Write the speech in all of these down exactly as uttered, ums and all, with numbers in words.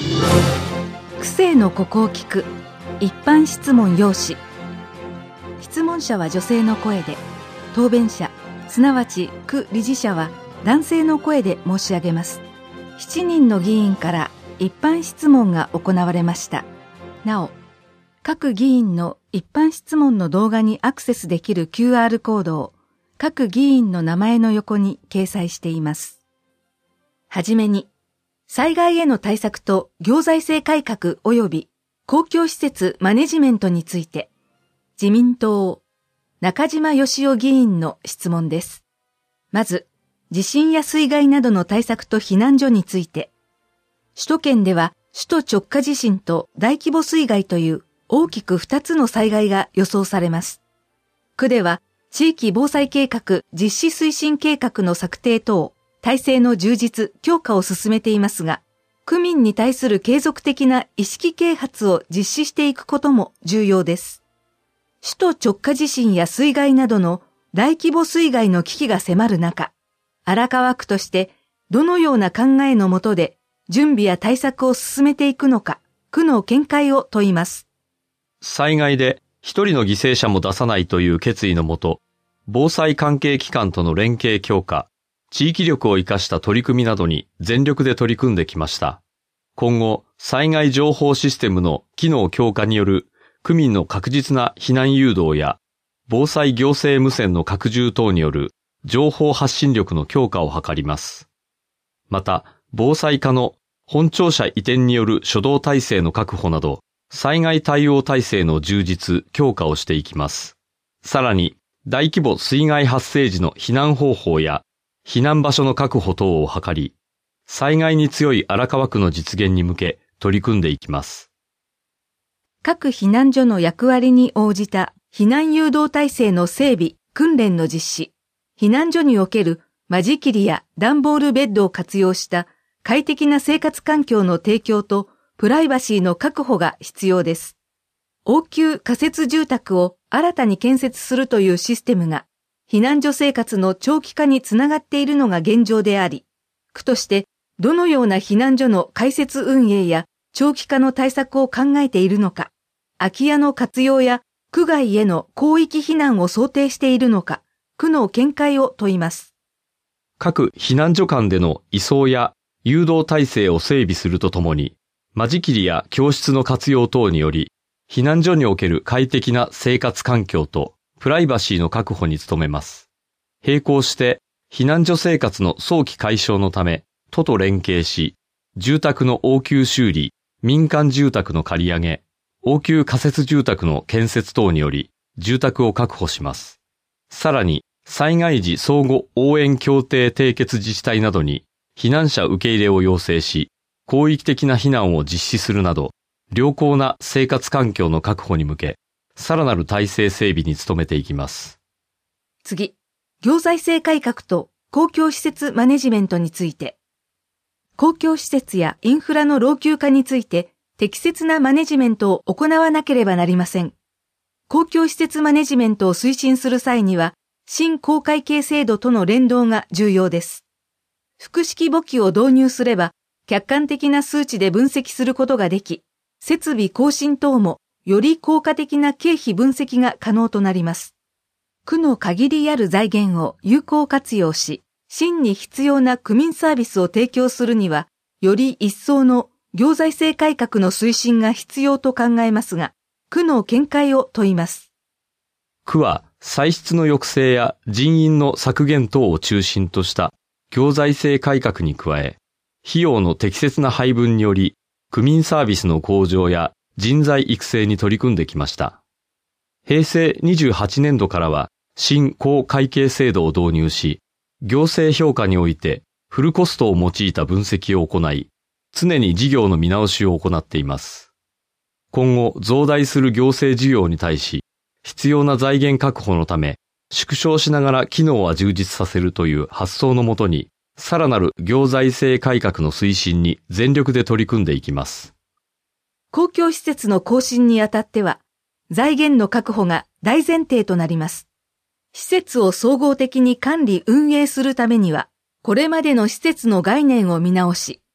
区政のここを聞く一般質問要旨。質問者は女性の声で、答弁者すなわち区理事者は男性の声で申し上げます。しちにんの議員から一般質問が行われました。なお、各議員の一般質問の動画にアクセスできる キューアール コードを各議員の名前の横に掲載しています。はじめに、災害への対策と行財政改革及び公共施設マネジメントについて、自民党中島義夫議員の質問です。まず、地震や水害などの対策と避難所について、首都圏では首都直下地震と大規模水害という大きくふたつの災害が予想されます。区では地域防災計画実施推進計画の策定等、体制の充実、強化を進めていますが、区民に対する継続的な意識啓発を実施していくことも重要です。首都直下地震や水害などの大規模水害の危機が迫る中、荒川区としてどのような考えのもとで準備や対策を進めていくのか、区の見解を問います。 災害で一人の犠牲者も出さないという決意のもと、防災関係機関との連携強化、地域力を生かした取り組みなどに全力で取り組んできました。今後、災害情報システムの機能強化による区民の確実な避難誘導や、防災行政無線の拡充等による情報発信力の強化を図ります。また、防災課の本庁舎移転による初動体制の確保など、災害対応体制の充実、強化をしていきます。さらに、大規模水害発生時の避難方法や、避難場所の確保等を図り、災害に強い荒川区の実現に向け取り組んでいきます。 各避難所の役割に応じた避難誘導体制の整備、訓練の実施、避難所における間仕切りや段ボールベッドを活用した快適な生活環境の提供とプライバシーの確保が必要です。応急仮設住宅を新たに建設するというシステムが避難所生活の長期化につながっているのが現状であり、区としてどのような避難所の開設運営や長期化の対策を考えているのか、空き家の活用や区外への広域避難を想定しているのか、区の見解を問います。 各避難所間での移送や誘導体制を整備するとともに、間仕切りや教室の活用等により、避難所における快適な生活環境とプライバシーの確保に努めます。並行して、避難所生活の早期解消のため、都と連携し、住宅の応急修理、民間住宅の借り上げ、応急仮設住宅の建設等により、住宅を確保します。さらに、災害時相互応援協定締結自治体などに、避難者受け入れを要請し、広域的な避難を実施するなど、良好な生活環境の確保に向け、さらなる体制整備に努めていきます。 次、行財政改革と公共施設マネジメントについて、公共施設やインフラの老朽化について適切なマネジメントを行わなければなりません。公共施設マネジメントを推進する際には、新公会計制度との連動が重要です。複式簿記を導入すれば、客観的な数値で分析することができ、設備更新等もより効果的な経費分析が可能となります。区の限りある財源を有効活用し、真に必要な区民サービスを提供するには、より一層の行財政改革の推進が必要と考えますが、区の見解を問います。 区は歳出の抑制や人員の削減等を中心とした行財政改革に加え、費用の適切な配分により、区民サービスの向上や人材育成に取り組んできました。平成にじゅうはちねんどからは新公会計制度を導入し、行政評価においてフルコストを用いた分析を行い、常に事業の見直しを行っています。今後増大する行政事業に対し、必要な財源確保のため、縮小しながら機能は充実させるという発想のもとに、さらなる行財政改革の推進に全力で取り組んでいきます。 公共施設の更新にあたっては、財源の確保が大前提となります。施設を総合的に管理運営するためには、これまでの施設の概念を見直し、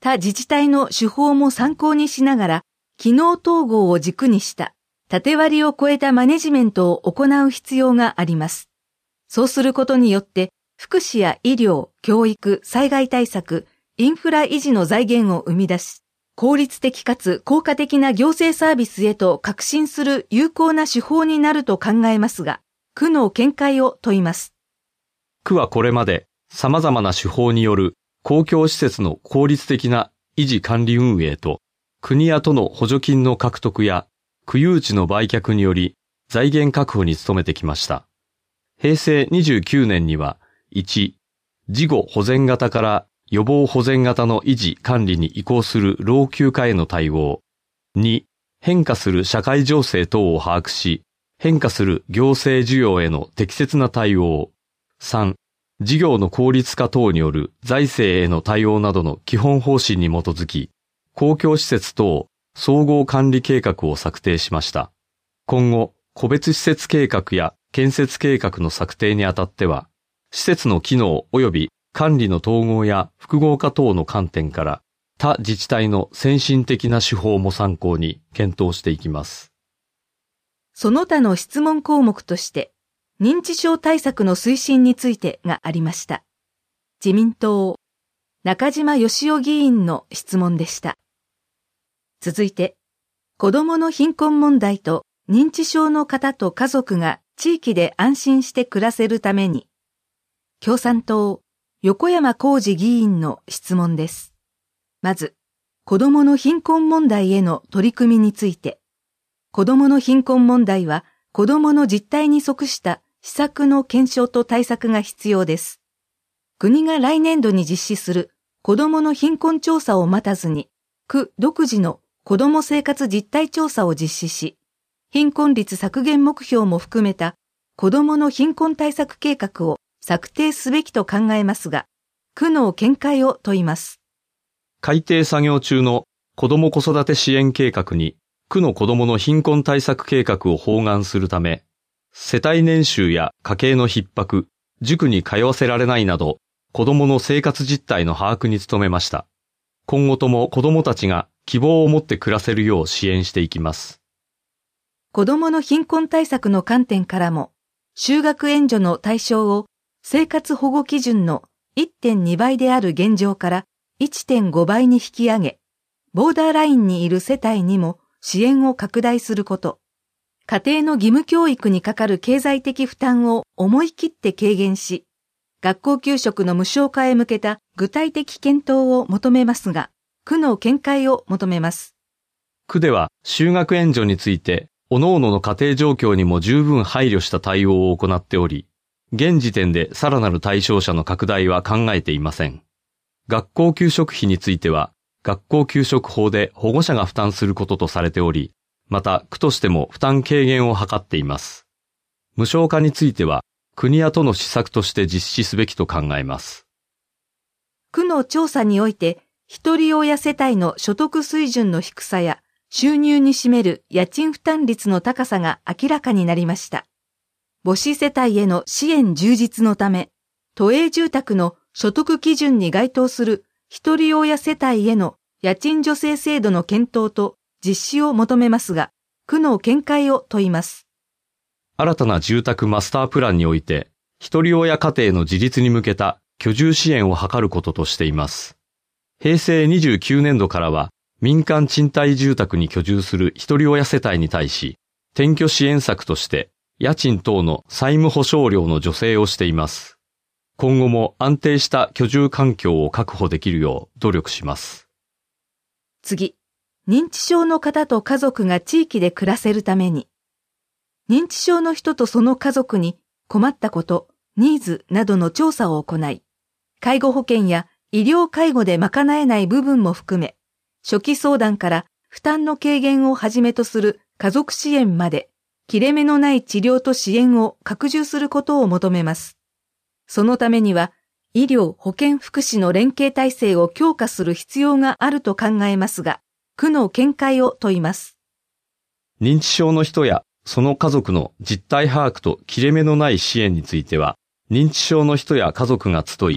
他自治体の手法も参考にしながら、機能統合を軸にした縦割りを超えたマネジメントを行う必要があります。そうすることによって、福祉や医療、教育、災害対策、インフラ維持の財源を生み出し、効率的かつ効果的な行政サービスへと革新する有効な手法になると考えますが、区の見解を問います。 区はこれまで様々な手法による公共施設の効率的な維持管理運営と、国や都の補助金の獲得や区有地の売却により財源確保に努めてきました。平成にじゅうきゅうねんには、いち、事後保全型から予防保全型の維持管理に移行する老朽化への対応。に、変化する社会情勢等を把握し、変化する行政需要への適切な対応。さん、事業の効率化等による財政への対応などの基本方針に基づき、公共施設等総合管理計画を策定しました。今後、個別施設計画や建設計画の策定にあたっては、施設の機能及び管理の統合や複合化等の観点から他自治体の先進的な手法も参考に検討していきます。 その他の質問項目として、認知症対策の推進についてがありました。自民党、中島義夫議員の質問でした。続いて、子どもの貧困問題と認知症の方と家族が地域で安心して暮らせるために、共産党、横山浩二議員の質問です。まず、子どもの貧困問題への取り組みについて、子どもの貧困問題は子どもの実態に即した施策の検証と対策が必要です。国が来年度に実施する子どもの貧困調査を待たずに、区独自の子ども生活実態調査を実施し、貧困率削減目標も含めた子どもの貧困対策計画を策定すべきと考えますが、区の見解を問います。 改定作業中の子ども子育て支援計画に、区の子どもの貧困対策計画を包含するため、世帯年収や家計の逼迫、塾に通わせられないなど、子どもの生活実態の把握に努めました。今後とも子どもたちが希望を持って暮らせるよう支援していきます。 子どもの貧困対策の観点からも、就学援助の対象を生活保護基準の いってんに 倍である現状から いってんご 倍に引き上げ、ボーダーラインにいる世帯にも支援を拡大すること、家庭の義務教育にかかる経済的負担を思い切って軽減し、学校給食の無償化へ向けた具体的検討を求めますが、区の見解を求めます。 区では就学援助について、各々の家庭状況にも十分配慮した対応を行っており、現時点でさらなる対象者の拡大は考えていません。学校給食費については、学校給食法で保護者が負担することとされており、また区としても負担軽減を図っています。無償化については、国や都の施策として実施すべきと考えます。 区の調査において、一人親世帯の所得水準の低さや、収入に占める家賃負担率の高さが明らかになりました。母子世帯への支援充実のため、都営住宅の所得基準に該当する一人親世帯への家賃助成制度の検討と実施を求めますが、区の見解を問います。 新たな住宅マスタープランにおいて、一人親家庭の自立に向けた居住支援を図ることとしています。平成にじゅうきゅうねんどからは、民間賃貸住宅に居住する一人親世帯に対し、転居支援策として、家賃等の債務保証料の助成をしています。今後も安定した居住環境を確保できるよう努力します。 次、認知症の方と家族が地域で暮らせるために、認知症の人とその家族に困ったこと、ニーズなどの調査を行い、介護保険や医療介護で賄えない部分も含め、初期相談から負担の軽減をはじめとする家族支援まで、切れ目のない治療と支援を拡充することを求めます。そのためには、医療・保健福祉の連携体制を強化する必要があると考えますが、区の見解を問います。 認知症の人やその家族の実態把握と切れ目のない支援については、認知症の人や家族が集い、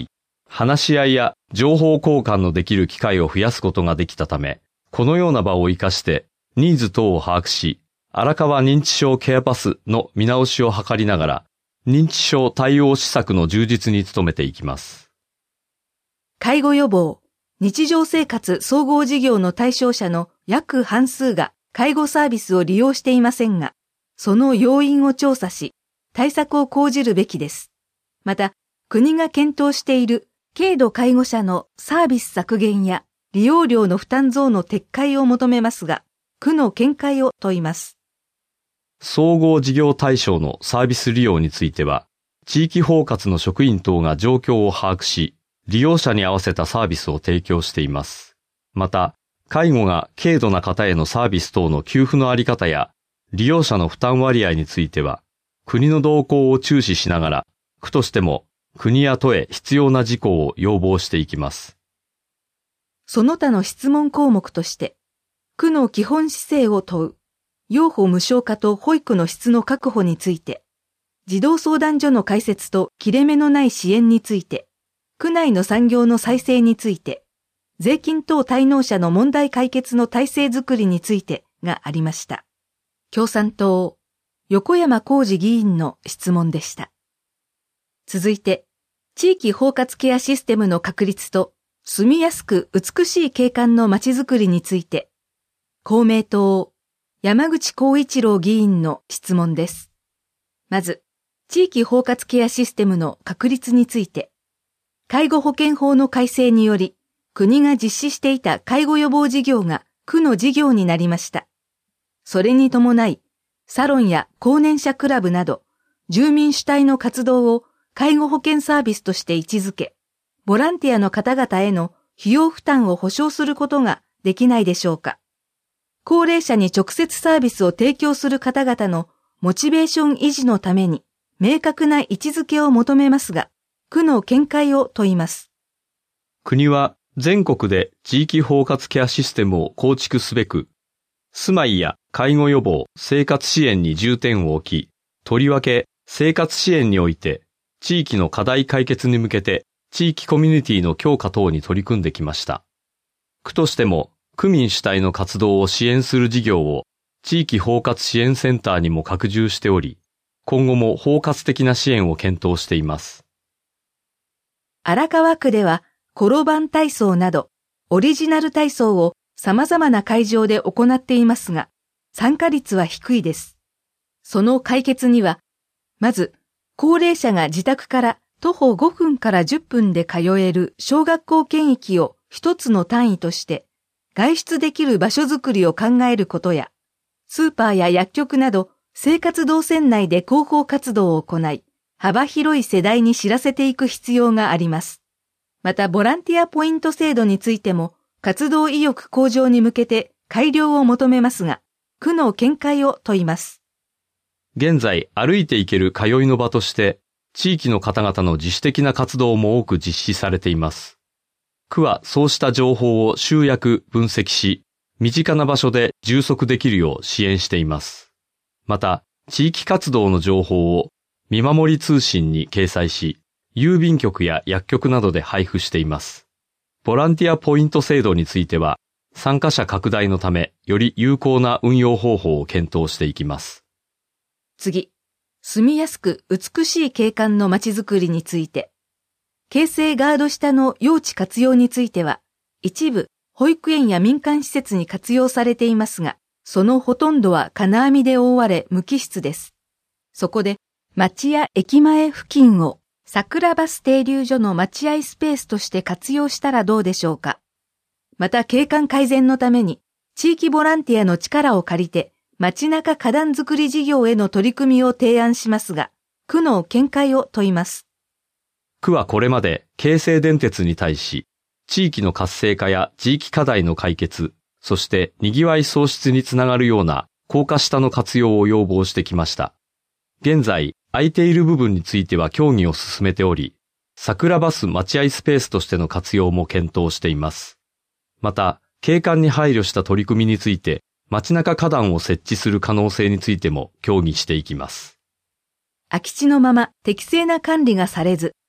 話し合いや情報交換のできる機会を増やすことができたため、このような場を活かしてニーズ等を把握し、荒川認知症ケアパスの見直しを図りながら、認知症対応施策の充実に努めていきます。 介護予防、日常生活総合事業の対象者の約半数が介護サービスを利用していませんが、その要因を調査し、対策を講じるべきです。また、国が検討している軽度介護者のサービス削減や利用料の負担増の撤回を求めますが、区の見解を問います。 総合事業対象のサービス利用については、地域包括の職員等が状況を把握し、利用者に合わせたサービスを提供しています。また、介護が軽度な方へのサービス等の給付のあり方や、利用者の負担割合については、国の動向を注視しながら、区としても国や都へ必要な事項を要望していきます。 その他の質問項目として、区の基本姿勢を問う、幼保無償化と保育の質の確保について、児童相談所の開設と切れ目のない支援について、区内の産業の再生について、税金等滞納者の問題解決の体制づくりについてがありました。共産党、横山浩二議員の質問でした。続いて、地域包括ケアシステムの確立と、住みやすく美しい景観のまちづくりについて、公明党、山口幸一郎議員の質問です。まず、地域包括ケアシステムの確立について、介護保険法の改正により、国が実施していた介護予防事業が区の事業になりました。それに伴い、サロンや高年者クラブなど、住民主体の活動を介護保険サービスとして位置づけ、ボランティアの方々への費用負担を保証することができないでしょうか。高齢者に直接サービスを提供する方々のモチベーション維持のために、明確な位置づけを求めますが、区の見解を問います。 国は全国で地域包括ケアシステムを構築すべく、住まいや介護予防、生活支援に重点を置き、とりわけ生活支援において、地域の課題解決に向けて、地域コミュニティの強化等に取り組んできました。区としても、区民主体の活動を支援する事業を、地域包括支援センターにも拡充しており、今後も包括的な支援を検討しています。 荒川区では、転ばん体操など、オリジナル体操を様々な会場で行っていますが、参加率は低いです。その解決には、まず、高齢者が自宅から徒歩ごふんからじゅっぷんで通える小学校圏域を一つの単位として、外出できる場所づくりを考えることや、スーパーや薬局など生活動線内で広報活動を行い、幅広い世代に知らせていく必要があります。また、ボランティアポイント制度についても、活動意欲向上に向けて改良を求めますが、区の見解を問います。 現在、歩いて行ける通いの場として、地域の方々の自主的な活動も多く実施されています。区はそうした情報を集約、分析し、身近な場所で充足できるよう支援しています。また、地域活動の情報を見守り通信に掲載し、郵便局や薬局などで配布しています。ボランティアポイント制度については、参加者拡大のため、より有効な運用方法を検討していきます。 次、住みやすく美しい景観のまちづくりについて、京成ガード下の用地活用については、一部保育園や民間施設に活用されていますが、そのほとんどは金網で覆われ無機質です。そこで、町や駅前付近を桜バス停留所の待合スペースとして活用したらどうでしょうか。また景観改善のために地域ボランティアの力を借りて街中花壇作り事業への取り組みを提案しますが、区の見解を問います。 区はこれまで京成電鉄に対し、地域の活性化や地域課題の解決、そして賑わい創出につながるような高架下の活用を要望してきました。現在、空いている部分については協議を進めており、桜バス待合スペースとしての活用も検討しています。また、景観に配慮した取り組みについて、街中花壇を設置する可能性についても協議していきます。 空き地のまま適正な管理がされず、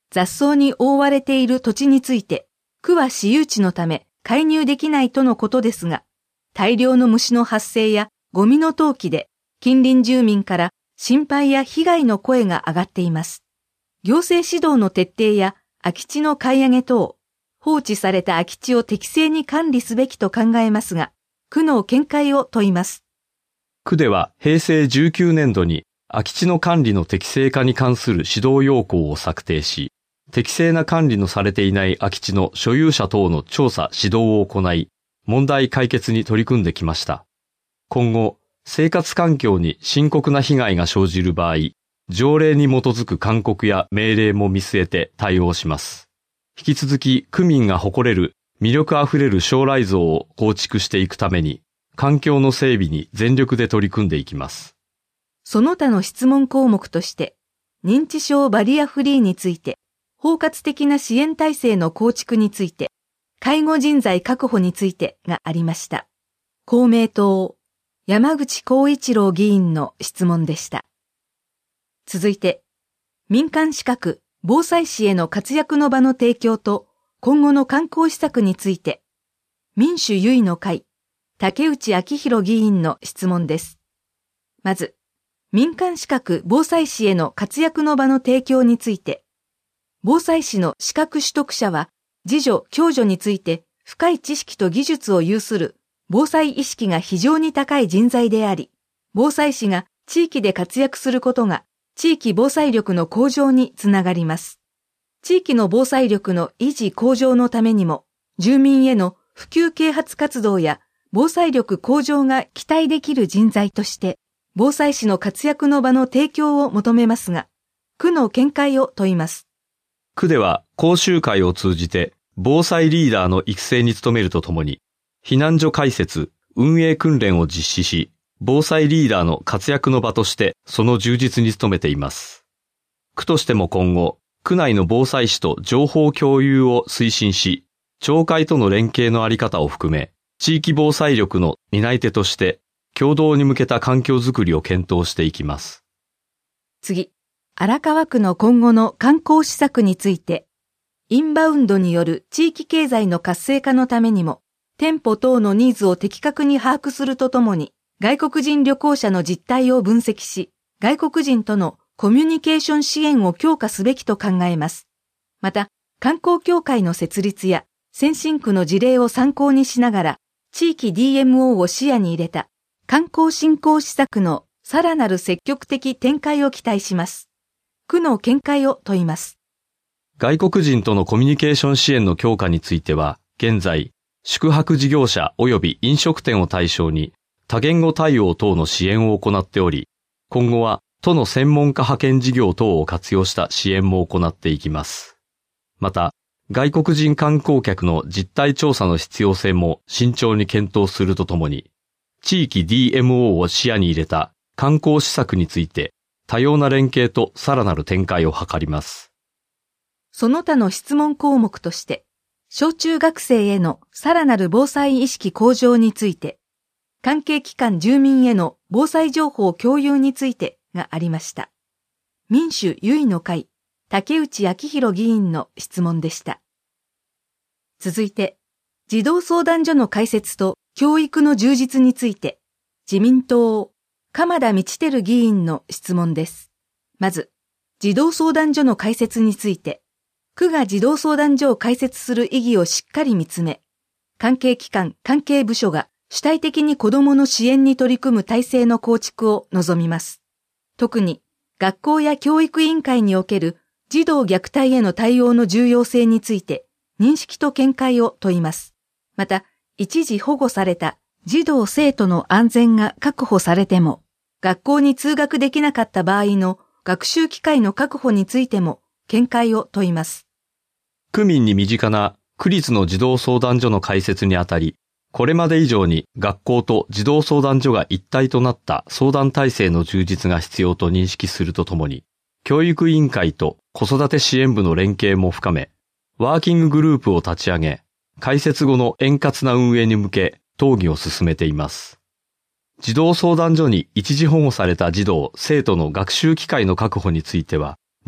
雑草に覆われている土地について、区は私有地のため介入できないとのことですが、大量の虫の発生やゴミの投棄で近隣住民から心配や被害の声が上がっています。行政指導の徹底や空き地の買い上げ等、放置された空き地を適正に管理すべきと考えますが、区の見解を問います。 区では平成じゅうきゅうねんどに空き地の管理の適正化に関する指導要項を策定し、適正な管理のされていない空き地の所有者等の調査・指導を行い、問題解決に取り組んできました。今後、生活環境に深刻な被害が生じる場合、条例に基づく勧告や命令も見据えて対応します。引き続き、区民が誇れる魅力あふれる将来像を構築していくために、環境の整備に全力で取り組んでいきます。 その他の質問項目として、認知症バリアフリーについて、包括的な支援体制の構築について、介護人材確保についてがありました。公明党、山口幸一郎議員の質問でした。続いて、民間資格、防災士への活躍の場の提供と今後の観光施策について、民主優位の会、竹内昭弘議員の質問です。まず、民間資格防災士への活躍の場の提供について、防災士の資格取得者は、自助・共助について深い知識と技術を有する防災意識が非常に高い人材であり、防災士が地域で活躍することが地域防災力の向上につながります。地域の防災力の維持向上のためにも、住民への普及啓発活動や防災力向上が期待できる人材として、防災士の活躍の場の提供を求めますが、区の見解を問います。 区では講習会を通じて防災リーダーの育成に努めるとともに、避難所開設、運営訓練を実施し、防災リーダーの活躍の場としてその充実に努めています。区としても今後、区内の防災士と情報共有を推進し、町会との連携のあり方を含め、地域防災力の担い手として、共同に向けた環境づくりを検討していきます。 次、荒川区の今後の観光施策について、インバウンドによる地域経済の活性化のためにも、店舗等のニーズを的確に把握するとともに、外国人旅行者の実態を分析し、外国人とのコミュニケーション支援を強化すべきと考えます。また、観光協会の設立や先進区の事例を参考にしながら、地域 ディーエムオー を視野に入れた観光振興施策のさらなる積極的展開を期待します。区の見解を問います。 外国人とのコミュニケーション支援の強化については、現在、宿泊事業者及び飲食店を対象に多言語対応等の支援を行っており、今後は都の専門家派遣事業等を活用した支援も行っていきます。また、外国人観光客の実態調査の必要性も慎重に検討するとともに、地域 ディーエムオー を視野に入れた観光施策について多様な連携とさらなる展開を図ります。 その他の質問項目として、小中学生へのさらなる防災意識向上について、関係機関住民への防災情報共有についてがありました。民主優位の会、竹内昭弘議員の質問でした。続いて、児童相談所の開設と教育の充実について、自民党、鎌田道輝議員の質問です。まず、児童相談所の開設について、区が児童相談所を開設する意義をしっかり見つめ、関係機関、関係部署が主体的に子どもの支援に取り組む体制の構築を望みます。特に、学校や教育委員会における児童虐待への対応の重要性について、認識と見解を問います。また、一時保護された児童生徒の安全が確保されても、学校に通学できなかった場合の学習機会の確保についても見解を問います。 区民に身近な区立の児童相談所の開設にあたり、これまで以上に学校と児童相談所が一体となった相談体制の充実が必要と認識するとともに、教育委員会と子育て支援部の連携も深め、ワーキンググループを立ち上げ、開設後の円滑な運営に向け討議を進めています。児童相談所に一時保護された児童・生徒の学習機会の確保については、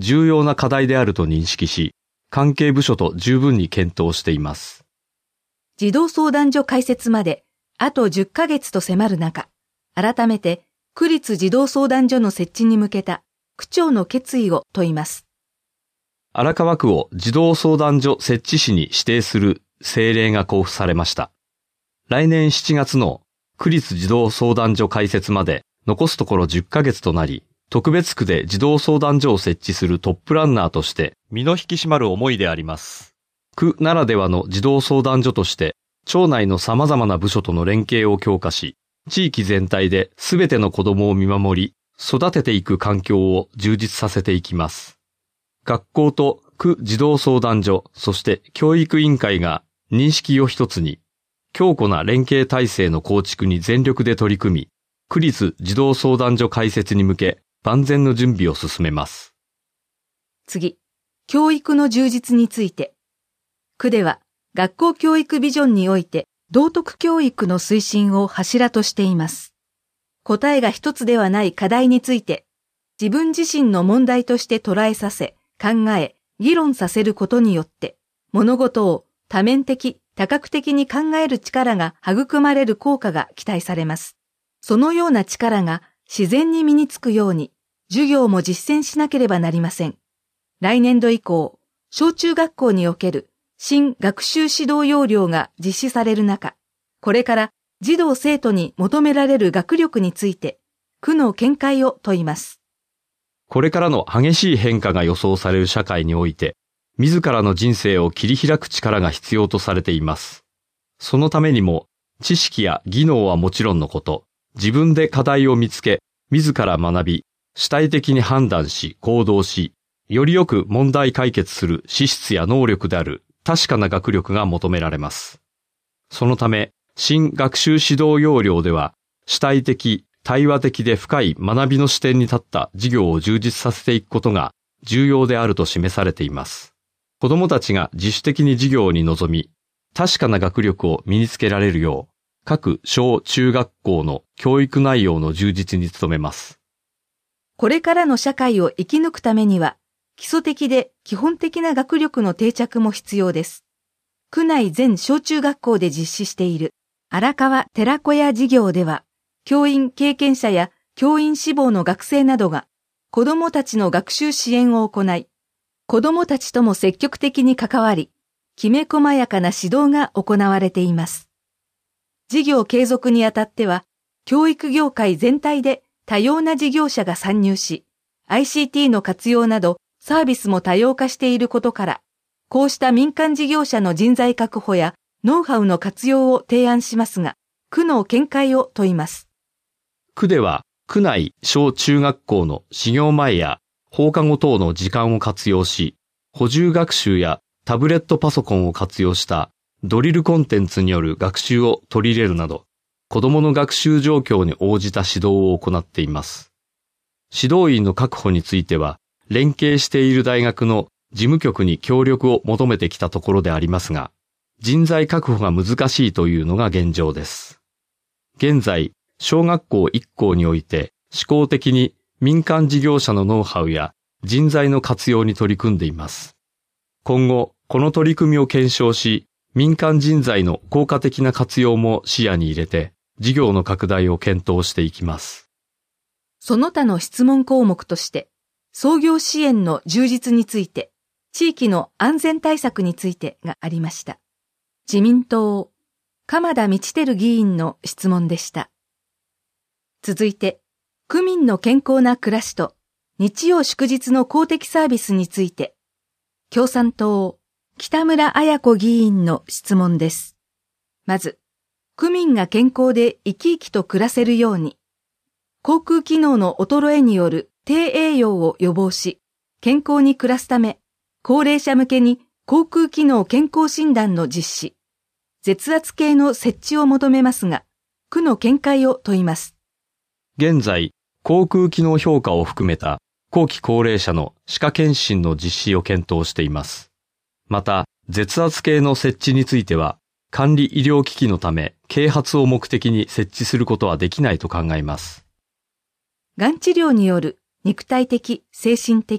重要な課題であると認識し、関係部署と十分に検討しています。 児童相談所開設まであとじゅっかげつと迫る中、改めて区立児童相談所の設置に向けた区長の決意を問います。 荒川区を児童相談所設置市に指定する政令が交付されました。来年しちがつの区立児童相談所開設まで残すところじゅっかげつとなり、特別区で児童相談所を設置するトップランナーとして身の引き締まる思いであります。区ならではの児童相談所として、町内の様々な部署との連携を強化し、地域全体で全ての子どもを見守り、育てていく環境を充実させていきます。学校と区児童相談所、そして教育委員会が認識を一つに、強固な連携体制の構築に全力で取り組み、区立児童相談所開設に向け万全の準備を進めます。 次、教育の充実について。区では学校教育ビジョンにおいて道徳教育の推進を柱としています。答えが一つではない課題について、自分自身の問題として捉えさせ、考え、議論させることによって、物事を多面的、多角的に考える力が育まれる効果が期待されます。そのような力が自然に身につくように、授業も実践しなければなりません。来年度以降、小中学校における新学習指導要領が実施される中、これから児童生徒に求められる学力について、区の見解を問います。 これからの激しい変化が予想される社会において、自らの人生を切り開く力が必要とされています。そのためにも、知識や技能はもちろんのこと、自分で課題を見つけ、自ら学び、主体的に判断し、行動し、よりよく問題解決する資質や能力である確かな学力が求められます。そのため、新学習指導要領では、主体的、対話的で深い学びの視点に立った授業を充実させていくことが重要であると示されています。子どもたちが自主的に授業に臨み、確かな学力を身につけられるよう、各小中学校の教育内容の充実に努めます。 これからの社会を生き抜くためには、基礎的で基本的な学力の定着も必要です。区内全小中学校で実施している荒川寺子屋事業では、教員経験者や教員志望の学生などが子どもたちの学習支援を行い、子どもたちとも積極的に関わり、きめ細やかな指導が行われています。事業継続にあたっては、教育業界全体で多様な事業者が参入し、アイシーティー の活用などサービスも多様化していることから、こうした民間事業者の人材確保やノウハウの活用を提案しますが、区の見解を問います。 区では、区内小中学校の始業前や放課後等の時間を活用し、補充学習やタブレットパソコンを活用したドリルコンテンツによる学習を取り入れるなど、子どもの学習状況に応じた指導を行っています。指導員の確保については、連携している大学の事務局に協力を求めてきたところでありますが、人材確保が難しいというのが現状です。現在、小学校いっ校において、試行的に民間事業者のノウハウや人材の活用に取り組んでいます。今後、この取り組みを検証し、民間人材の効果的な活用も視野に入れて、事業の拡大を検討していきます。 その他の質問項目として、創業支援の充実について、地域の安全対策についてがありました。自民党、鎌田道輝議員の質問でした。続いて、区民の健康な暮らしと日曜祝日の公的サービスについて、共産党、北村彩子議員の質問です。まず、区民が健康で生き生きと暮らせるように、口腔機能の衰えによる低栄養を予防し、健康に暮らすため、高齢者向けに口腔機能健康診断の実施、舌圧計の設置を求めますが、区の見解を問います。 現在、口腔機能評価を含めた後期高齢者の歯科検診の実施を検討しています。また、舌圧計の設置については、管理医療機器のため、啓発を目的に設置することはできないと考えます。 がん治療による肉体的、精神的、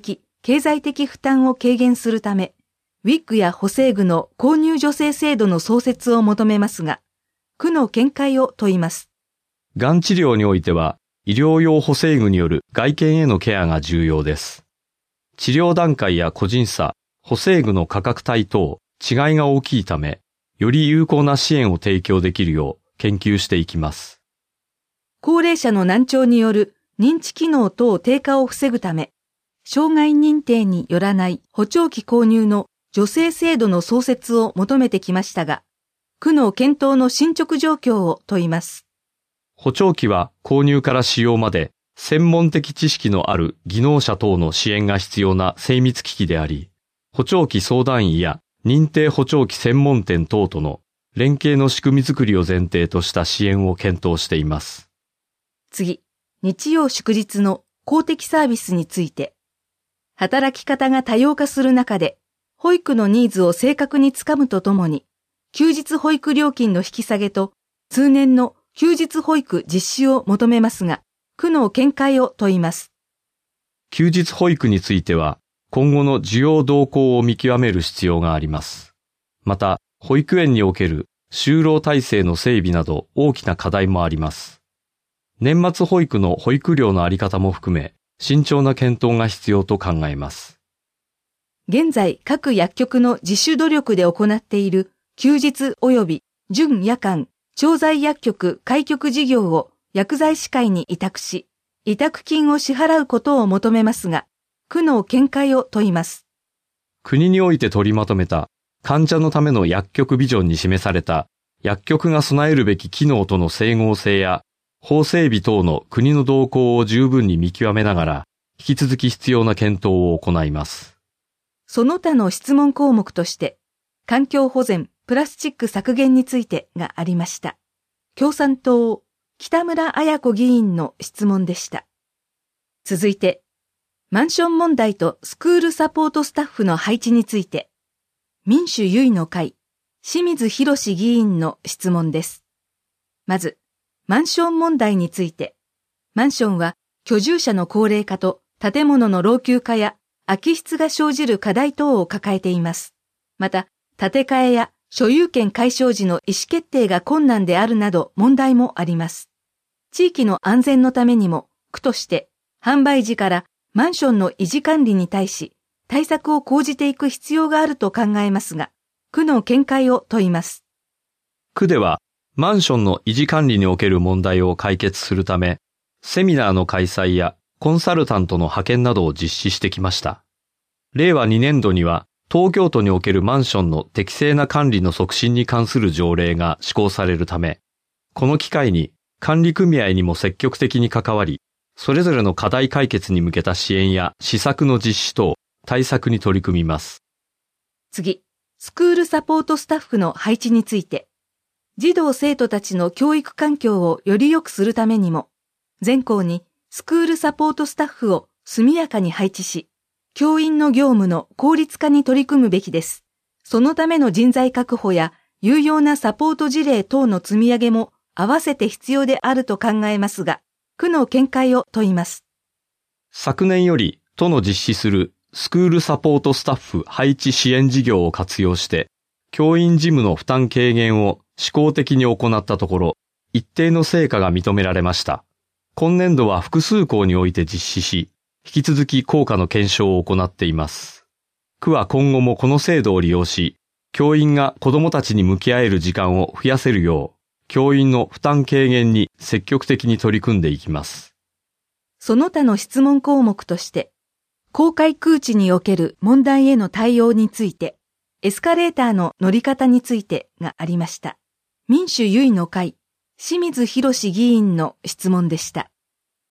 経済的負担を軽減するため、ウィッグや補正具の購入助成制度の創設を求めますが、区の見解を問います。 がん治療においては、医療用補正具による外見へのケアが重要です。治療段階や個人差、補正具の価格帯等、違いが大きいため、より有効な支援を提供できるよう研究していきます。 高齢者の難聴による認知機能等低下を防ぐため、障害認定によらない補聴器購入の助成制度の創設を求めてきましたが、区の検討の進捗状況を問います。 補聴器は購入から使用まで専門的知識のある技能者等の支援が必要な精密機器であり、補聴器相談医や認定補聴器専門店等との連携の仕組み作りを前提とした支援を検討しています。 次、日曜祝日の公的サービスについて、働き方が多様化する中で、保育のニーズを正確につかむとともに、休日保育料金の引き下げと通年の休日保育実施を求めますが、区の見解を問います。 休日保育については、今後の需要動向を見極める必要があります。また、保育園における就労体制の整備など大きな課題もあります。年末保育の保育料のあり方も含め、慎重な検討が必要と考えます。 現在、各薬局の自主努力で行っている休日及び準夜間調剤薬局開局事業を薬剤師会に委託し、委託金を支払うことを求めますが、区の見解を問います。 国において取りまとめた患者のための薬局ビジョンに示された薬局が備えるべき機能との整合性や法整備等の国の動向を十分に見極めながら、引き続き必要な検討を行います。 その他の質問項目として、環境保全、プラスチック削減についてがありました。共産党、北村彩子議員の質問でした。続いて、マンション問題とスクールサポートスタッフの配置について、民主優位の会、清水博議員の質問です。まず、マンション問題について、マンションは居住者の高齢化と建物の老朽化や空き室が生じる課題等を抱えています。また、建て替えや所有権解消時の意思決定が困難であるなど問題もあります。地域の安全のためにも、区として販売時からマンションの維持管理に対し対策を講じていく必要があると考えますが、区の見解を問います。 区では、マンションの維持管理における問題を解決するため、セミナーの開催やコンサルタントの派遣などを実施してきました。れいわにねんどには、東京都におけるマンションの適正な管理の促進に関する条例が施行されるため、この機会に管理組合にも積極的に関わり、それぞれの課題解決に向けた支援や施策の実施等、対策に取り組みます。 次、スクールサポートスタッフの配置について、児童生徒たちの教育環境をより良くするためにも、全校にスクールサポートスタッフを速やかに配置し、教員の業務の効率化に取り組むべきです。そのための人材確保や有用なサポート事例等の積み上げも合わせて必要であると考えますが、区の見解を問います。 昨年より都の実施するスクールサポートスタッフ配置支援事業を活用して、教員事務の負担軽減を試行的に行ったところ、一定の成果が認められました。今年度は複数校において実施し、引き続き効果の検証を行っています。区は今後もこの制度を利用し、教員が子どもたちに向き合える時間を増やせるよう、教員の負担軽減に積極的に取り組んでいきます。 その他の質問項目として、公開空地における問題への対応について、エスカレーターの乗り方についてがありました。民主優位の会、清水博議員の質問でした。